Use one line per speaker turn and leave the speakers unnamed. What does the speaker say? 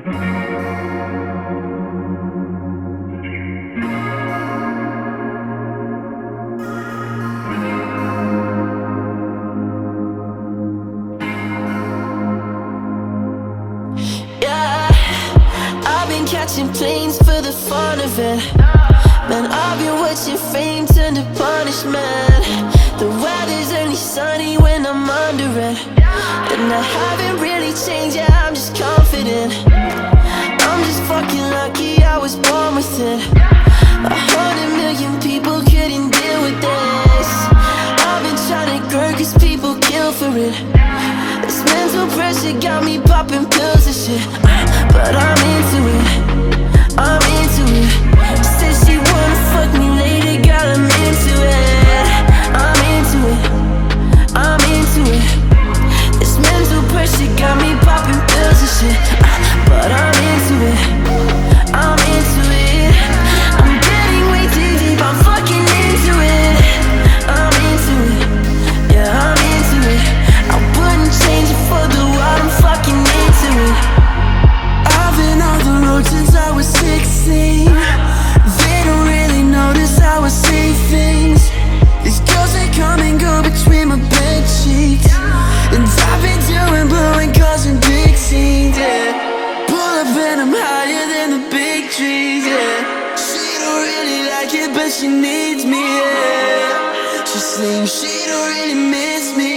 Catching planes for the fun of it. Man, I've been watching fame turn to punishment. The weather's only sunny when I'm under it, and I haven't really changed, yeah, I'm just confident. I'm just fucking lucky I was born with it. 100 million people couldn't deal with this. I've been trying to grow cause people kill for it. This mental pressure got me popping pills and shit, but I'm into it, I'm into it. Said she wanna fuck me later, girl, I'm into it. I'm into it, I'm into it. This mental pressure got me popping pills and shit, but I'm into it, I'm into it. I'm getting way too deep, I'm fucking into it. I'm into it, yeah, I'm into it. I wouldn't change it for the world, I'm fucking into it. I've been on the road since I was 16. They don't really notice how I say things. These girls, they come and go between my bed sheets, and I've been doing blowing cars and big scenes, yeah. Pull up and I'm higher than the big trees, yeah. She don't really like it, but she needs me, yeah. She sings, she don't really miss me,